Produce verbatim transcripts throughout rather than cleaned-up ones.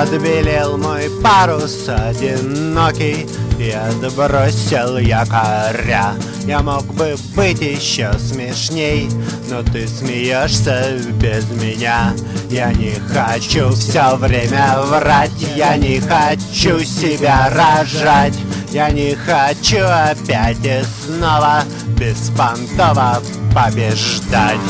Отбелел мой парус одинокий, и отбросил якоря. Я мог бы быть еще смешней, но ты смеешься без меня. Я не хочу все время врать, я не хочу себя рожать. Я не хочу опять и снова беспонтово побеждать.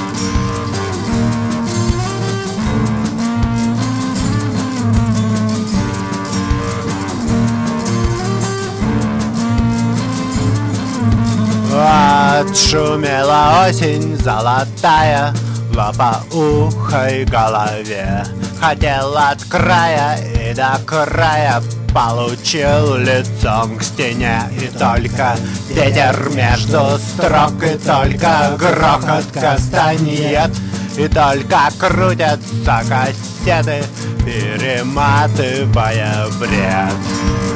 Отшумела осень золотая в лопоухой голове. Хотел от края и до края, получил лицом к стене. И только ветер между строк, и только грохот кастаньет, и только крутятся кассеты, перематывая бред.